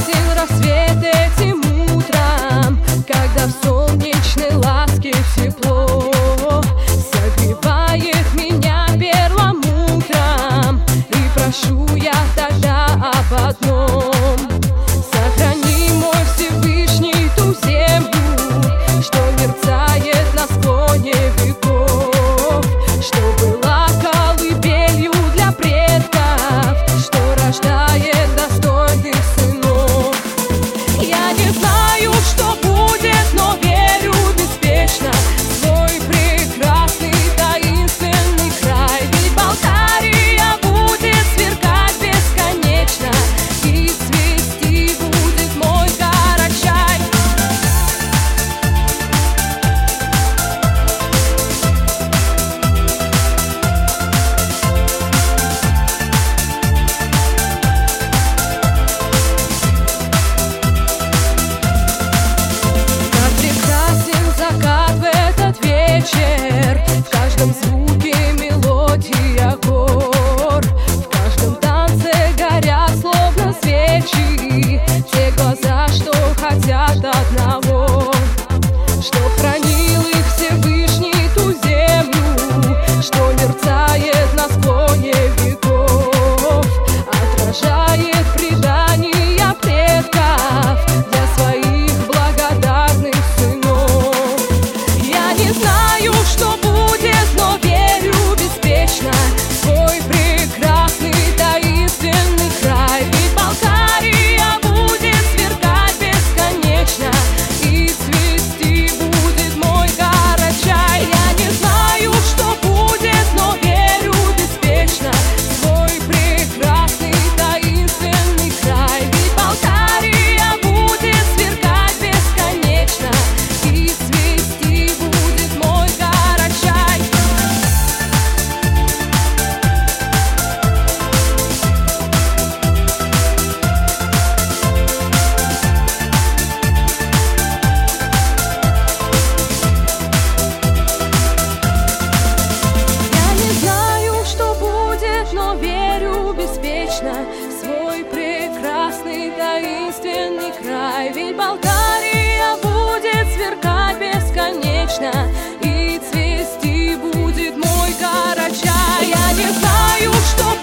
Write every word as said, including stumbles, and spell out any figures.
прекрасен рассвет этим утром, когда в солнечной ласке тепло согревает меня перламутром. И прошу я тогда об одном: сохрани, мой Всевышний, ту землю, что мерцает на склоне веков, что была колыбелью для предков, что рождает достойных сынов. Я не знаю, что будет, но верю беспечно в свой прекрасный таинственный край. Ведь Балтария будет сверкать бесконечно, и цвести будет мой Карачай. Как прекрасен закат в этот вечер, в каждом звуке мелодия гор, в каждом танце горят словно свечи те глаза, что хотят одного, что хранил их Всевышний ту землю, что мерцает на склоне веков, отражает предания предков для своих благодарных сынов. Я не знаю, что будет, но верю беспечно в свой прекрасный таинственный край. Ведь Балтария будет сверкать бесконечно, и цвести будет мой Карачай. Я не знаю, что будет, но верю беспечно в свой прекрасный таинственный край. Ведь Балтария будет сверкать бесконечно, и цвести будет мой Карачай. Я не знаю, что будет, но верю беспечно в свой прекрасный таинственный край. Ведь Балтария будет сверкать бесконечно, и цвести будет мой Карачай. Я не знаю, что